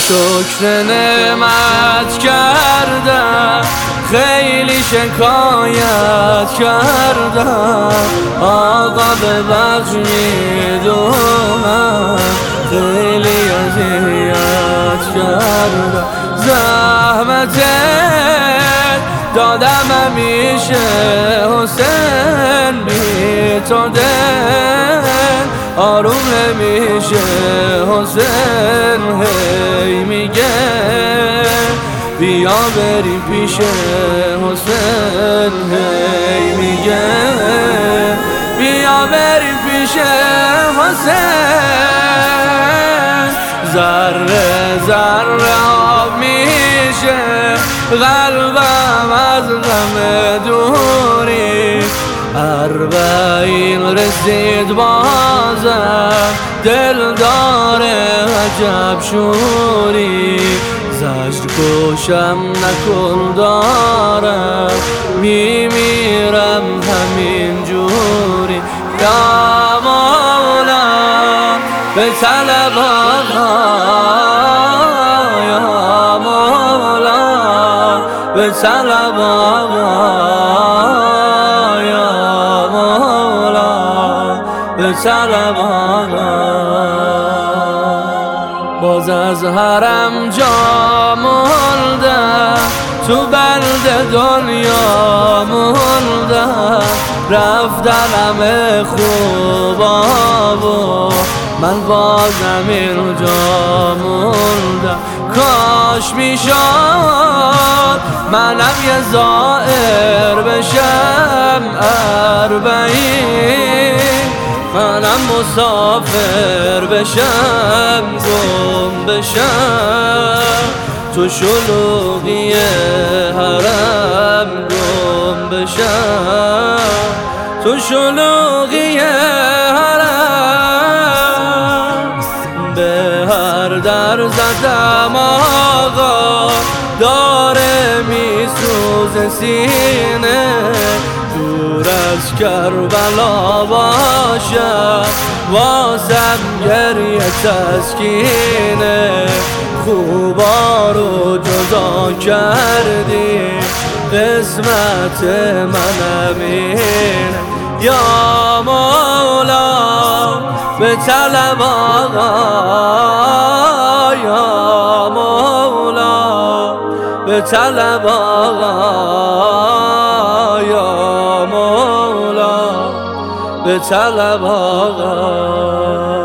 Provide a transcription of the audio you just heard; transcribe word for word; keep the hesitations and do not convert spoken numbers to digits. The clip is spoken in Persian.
شکر نعمت کردم، خیلی شکایت کردم، آقا ببخش میدونم خیلی اذیت کردم. زحمت دادم همیشه حسین، بی تو دل آروم نمیشه حسین. هی میگه بیا بریم پیش حسین، هی میگه بیا بریم پیش حسین. ذره ذره آب میشه قلبم از غم دوری، اربعین رسید بازم دل داره عجب شوری. زجر کشم نکن دارم میمیرم همین جوری. یا مولا به طلب آقا، یا مولا به طلب آقا، یا مولا به طلب آقا. باز از حرم جا موندم، تو بلد دنیا موندم، رفتن همه خوبا و من بازم اینجا موندم. کاش میشد منم یه زائر بشم اربعین، منم مسافر بشم گم بشم تو شلوغی حرم، گم بشم تو شلوغی حرم. به هر در زدم آقا داره میسوز سینه، دور از کربلا باشم واسم گریه تسکینه. خوبا رو جدا کردی قسمت منم اینه. یا مولا به طلب آقا، یا مولا به طلب آقا، یا مولا به طلب آقا.